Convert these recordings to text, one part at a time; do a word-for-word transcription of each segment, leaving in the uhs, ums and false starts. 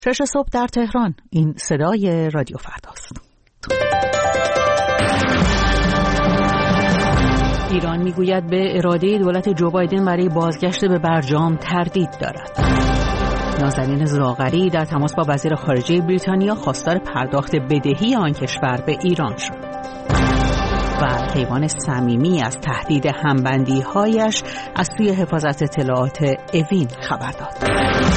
شش صبح در تهران. این صدای رادیو فرداست. ایران میگوید به اراده دولت جو بایدن برای بازگشت به برجام تردید دارد. نازنین زاغری در تماس با وزیر خارجه بریتانیا خواستار پرداخت بدهی آن کشور به ایران شد. و کیوان صمیمی از تهدید همبندی‌هایش از سوی حفاظت اطلاعات اوین خبر داد.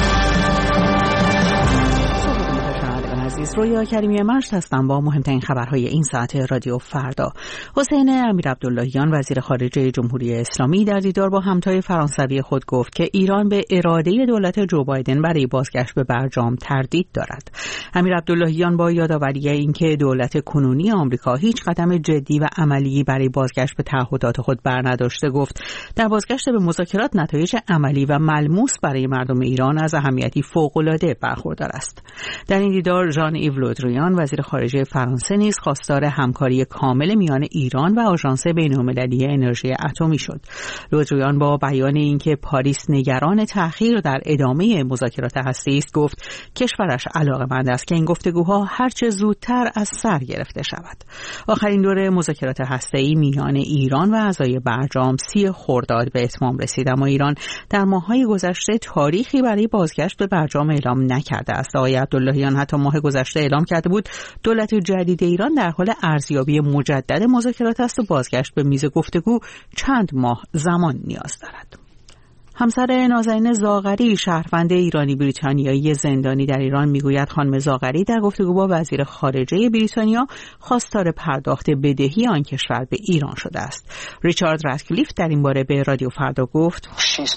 عزیز، رویا کریمی مرشد هستم با مهمترین خبرهای این ساعت رادیو فردا. حسین امیرعبداللهیان وزیر خارجه جمهوری اسلامی در دیدار با همتای فرانسوی خود گفت که ایران به اراده دولت جو بایدن برای بازگشت به برجام تردید دارد. امیرعبداللهیان با یادآوری اینکه دولت کنونی آمریکا هیچ قدم جدی و عملی برای بازگشت به تعهدات خود برنداشته گفت در بازگشت به مذاکرات نتایج عملی و ملموس برای مردم ایران از اهمیتی فوق‌العاده برخوردار است. در این دیدار ژان ایو لودریان وزیر خارجه فرانسه نیز خواستار همکاری کامل میان ایران و آژانس بین‌المللی انرژی اتمی شد. لودریان با بیان اینکه پاریس نگران تأخیر در ادامه مذاکرات هسته‌ای است گفت کشورش علاقه‌مند است که این گفتگوها هرچه زودتر از سر گرفته شود. آخرین دوره مذاکرات هسته‌ای میان ایران و اعضای برجام سی خرداد به اتمام رسید، اما ایران در ماه‌های گذشته تاریخی برای بازگشت به برجام اعلام نکرده است. آقای عبداللهیان حتی ماه گذشته اعلام کرده بود دولت جدید ایران در حال ارزیابی مجدد مذاکرات است و بازگشت به میز گفتگو چند ماه زمان نیاز دارد. همسر نازنین زاغری شهروند ایرانی بریتانیایی زندانی در ایران میگوید خانم زاغری در گفتگو با وزیر خارجه بریتانیا خواستار پرداخت بدهی آن کشور به ایران شده است. ریچارد راتکلیف در این باره به رادیو فردا گفت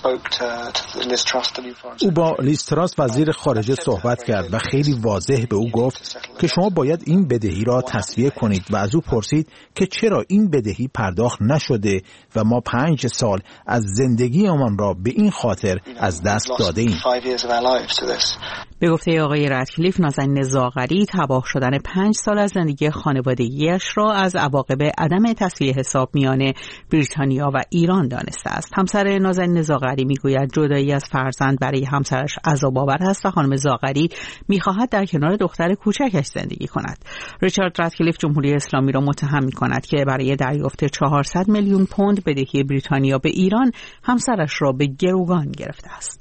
او با لیز تراس وزیر خارجه صحبت کرد و خیلی واضح به او گفت که شما باید این بدهی را تسویه کنید و از او پرسید که چرا این بدهی پرداخت نشده و ما پنج سال از زندگیمان را به این خاطر از دست داده ایم. به گفته آقای راتکلیف نازنین زاغری تباه شدن پنج سال از زندگی خانوادگیش را از عواقب عدم تسویه حساب میان بریتانیا و ایران دانسته است. همسر نازنین زاغری میگوید جدایی از فرزند برای همسرش عذاب‌آور است و خانم زاغری میخواهد در کنار دختر کوچکش زندگی کند. ریچارد راتکلیف جمهوری اسلامی را متهم میکند که برای دریافت چهارصد میلیون پوند بدهی بریتانیا به ایران همسرش را به گروگان گرفته است.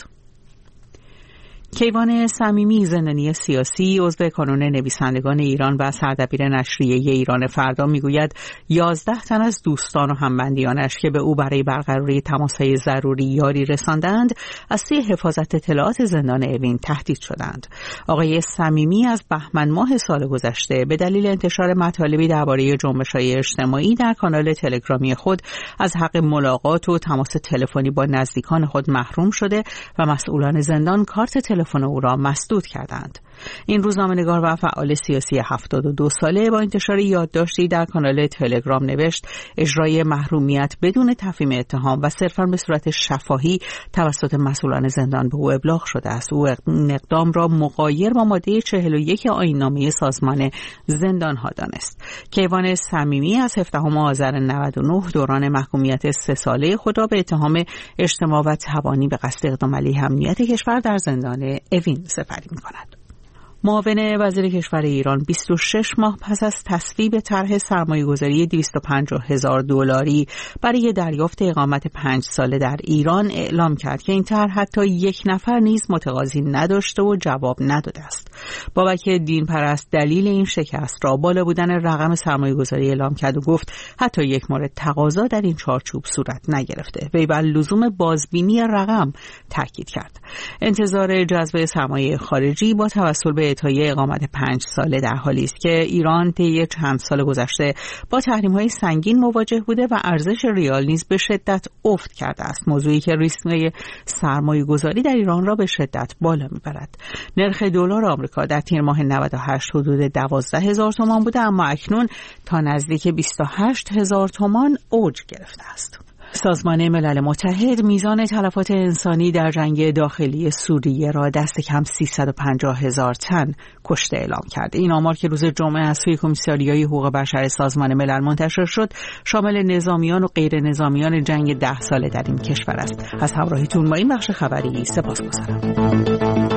کیوان صمیمی زندانی سیاسی عضو کانون نویسندگان ایران و سردبیر نشریه ایران فردا میگوید یازده تن از دوستان و همبندیانش که به او برای برقراری تماس‌های ضروری یاری رساندند از سوی حفاظت اطلاعات زندان اوین تهدید شدند. آقای صمیمی از بهمن ماه سال گذشته به دلیل انتشار مطالبی درباره جنبش‌های اجتماعی در کانال تلگرامی خود از حق ملاقات و تماس تلفنی با نزدیکان خود محروم شده و مسئولان زندان کارت تلفن او را مسدود کردند. این روزنامه‌نگار و فعال سیاسی هفتاد و دو ساله با انتشار یادداشتی در کانال تلگرام نوشت اجرای محرومیت بدون تفهیم اتهام و صرفاً به صورت شفاهی توسط مسئولان زندان به او ابلاغ شده است. او این اقدام را مغایر با ماده چهل و یک آیین‌نامه سازمان زندان‌ها دانست. کیوان صمیمی از هفدهم آذر نود و نه دوران محکومیت سه ساله خود را به اتهام اجتماع و تبانی به قصد اقدام علیه امنیت کشور در زندان اوین سپری می‌کند. معاون وزیر کشور ایران بیست و شش ماه پس از تصویب طرح سرمایه‌گذاری دویست و پنجاه هزار دلاری برای دریافت اقامت پنج ساله در ایران اعلام کرد که این طرح حتی یک نفر نیز متقاضی نداشته و جواب نداده است. بابک دینپرست دلیل این شکست را بالا بودن رقم سرمایه‌گذاری اعلام کرد و گفت حتی یک مورد تقاضا در این چارچوب صورت نگرفته. وی بر لزوم بازبینی رقم تاکید کرد. انتظار جذب سرمایه خارجی با توسل به اعطای اقامت پنج ساله در حالی است که ایران طی چند سال گذشته با تحریم‌های سنگین مواجه بوده و ارزش ریال نیز به شدت افت کرده است، موضوعی که ریسک سرمایه‌گذاری در ایران را به شدت بالا می‌برد. نرخ دلار آمریکا در تیر ماه نود و هشت حدود دوازده هزار تومان بوده، اما اکنون تا نزدیک بیست و هشت هزار تومان اوج گرفته است. سازمان ملل متحد میزان تلفات انسانی در جنگ داخلی سوریه را دست کم سیصد و پنجاه هزار تن کشته اعلام کرده. این آمار که روز جمعه از سوی کمیساریای حقوق بشر سازمان ملل منتشر شد شامل نظامیان و غیر نظامیان جنگ ده ساله در این کشور است. از همراهیتون با این بخش خبری سپاسگزارم.